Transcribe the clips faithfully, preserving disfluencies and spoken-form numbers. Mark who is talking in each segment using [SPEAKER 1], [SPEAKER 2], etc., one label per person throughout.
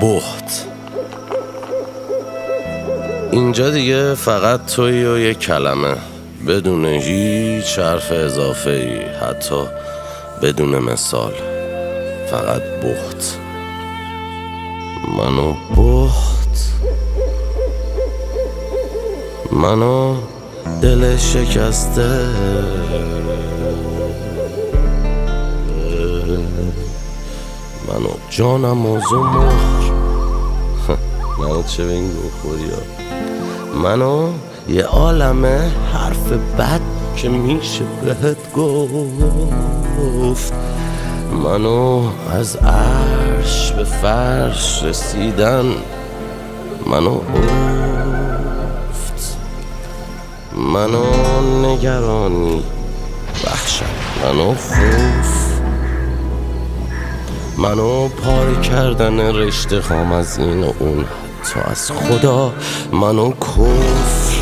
[SPEAKER 1] بهت. اینجا دیگه فقط تویی و یک کلمه، بدون هیچ حرف اضافه ای، حتی بدون مثال، فقط بهت. منو بهت، منو دل شکسته، منو جانم و زمخ منو چه به این گوخوری ها، منو یه عالمه حرف بد که میشه بهت گفت، منو از عرش به فرش رسیدن، منو افت، منو نگرانی وحشت، منو خوف، منو پاره کردن رشته خام از این و اون، حتی از خدا، منو کفر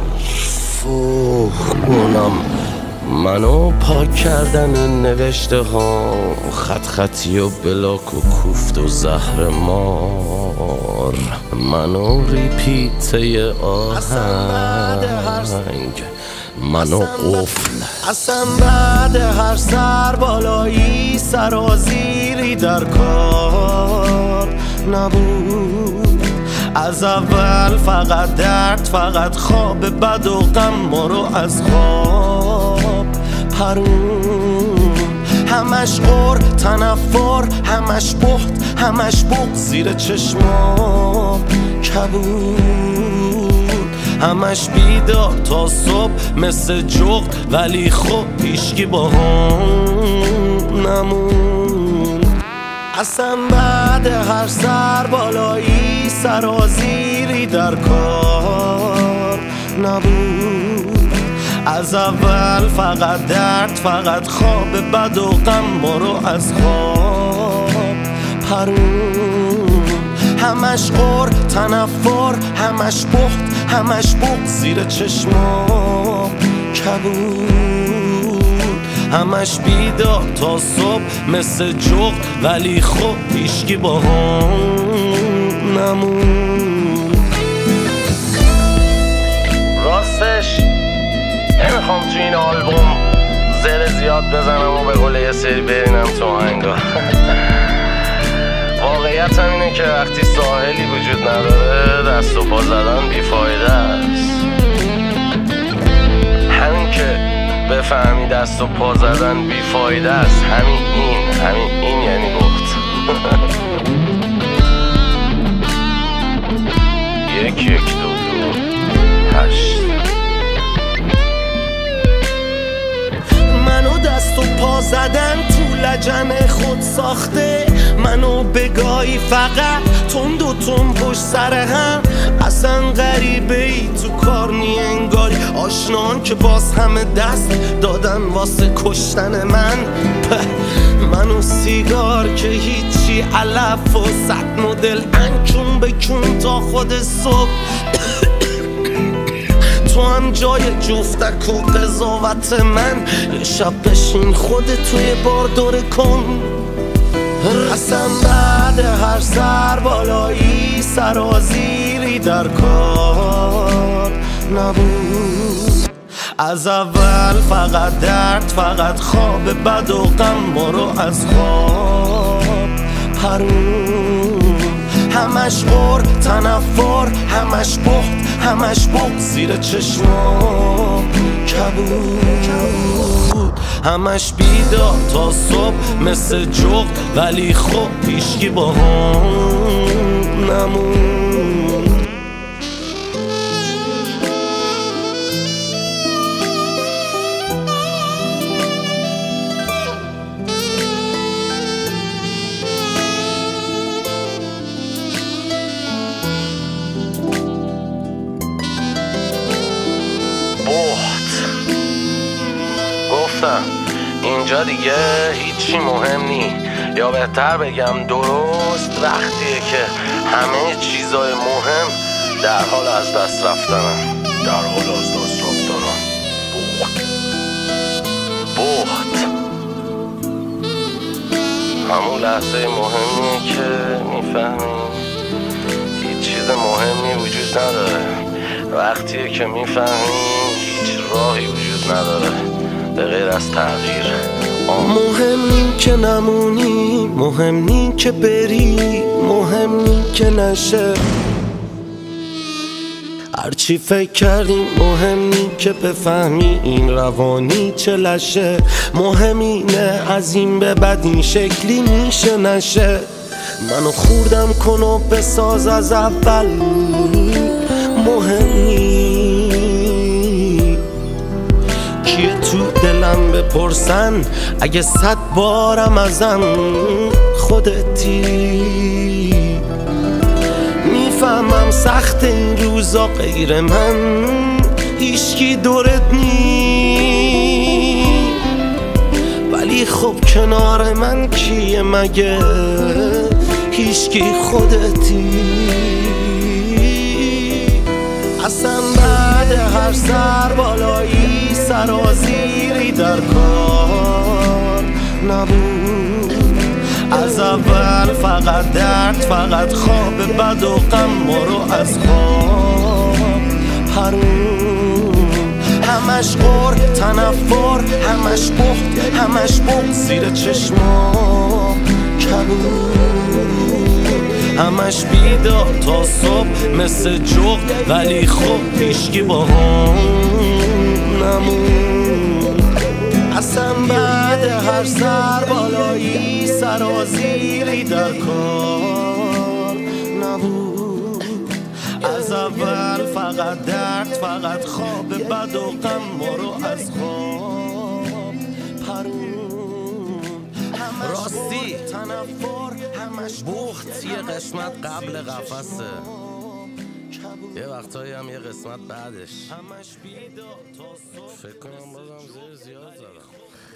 [SPEAKER 1] فوق کنم، منو پاک کردن این نوشته ها، خط خطی و بلاک و کوفت و زهر مار، منو ریپیته آهنگ، منو قفل.
[SPEAKER 2] اصلا بعد هر سر بالایی سرازیری در کار نبود، از اول فقط درد، فقط خواب بد و غم ما رو از خواب پرون، همش غر تنفر، همش بهت، همش بغض زیر چشمام کبود، همش بیدار تا صبح مثل جغد، ولی خب هیچکی با هم نمون. اصلا بعد هر سر بالایی سرازیری در کار نبود، از اول فقط درد، فقط خواب بد و غم ما رو از خواب پرون، همش غر تنفر، همش بهت، همش بغض زیر چشمام کبود، همش بیدار تا صبح مثل جغد، ولی خب هیچکی با هم نمون.
[SPEAKER 1] راستش نمیخوام تو این آلبوم زر زیاد بزنم و به قول یه سری برینم تو آهنگا. واقعیت هم اینه که وقتی ساحلی وجود نداره دست و پا زدن بیفایده است. همین که بفهمی دست و پا زدن بیفایده است، همین این همین این یعنی بهت. یک یک دو دو هشت.
[SPEAKER 2] منو دست و پا زدن تو لجن خود ساخته، منو بگاهی فقط تند و تند پشت سر هم، اصلا غریبه ای تو کار نی انگاری، آشنان که باز همه دست دادن واسه کشتن من، منو سیگار که هیچی علف و صد مدل انکون بکون تا خود صبح، تو هم جای جفتک و قضاوت من، یه شب بشین خودت توی بار دوره کن. اصلا بعد هر سر بالایی سرازیری در کار نبود، از اول فقط درد، فقط خواب بد و غم ما رو از خواب پرون، همش غر تنفر، همش بهت، همش بغض زیر چشمام کبود، همش بیدار تا صبح مثل جغد، ولی خب هیچکی با هم نمون.
[SPEAKER 1] گفتم اینجا دیگه هیچی مهم نی، یا بهتر بگم درست وقتیه که همه چیزای مهم در حال از دست رفتنن، در حال از دست رفتنن. بهت همون لحظه مهمیه که میفهمی چیز مهمی وجود نداره. وقتیه که میفهمی هیچ راهی وجود نداره به غیر از تغییر.
[SPEAKER 2] مهم نی که نمونی، مهم نی که بری، مهم نی که نشه. هرچی فکر کردیم مهم نی که بفهمی این روانی چه لشه. مهم اینه از این به بعد این شکلی میشه نشه. منو خوردم کن و بساز از اول، مهم نی کیه تو دلم بپرسن اگه صد بارم ازم خودتی. میفهمم سخت این روزا غیر من هیچکی دورت نی، ولی خب کنار من کیه مگه هیچکی خودتی. اصلا بعد هر سر بالایی سرازیری در کار نبود. از اول فقط درد، فقط خواب بد و غم ما رو از خواب حروم. همش غر تنفر، همش بخت، همش بغض زیر چشما کبود. همش بیدار تا صبح مثل جغد، ولی خب هیچکی با هم نمون. اصلا بعد هر سر بالایی سرازیری در کار نبود. از اول فقط درد، فقط خواب بد و غم ما رو از خواب پرون.
[SPEAKER 1] راستی
[SPEAKER 2] تنفر، همش
[SPEAKER 1] بخت یه قسمت قبل قفسه، یه وقتایی هم یه قسمت بعدش. فکر کنم بازم زیر زیاد زدم.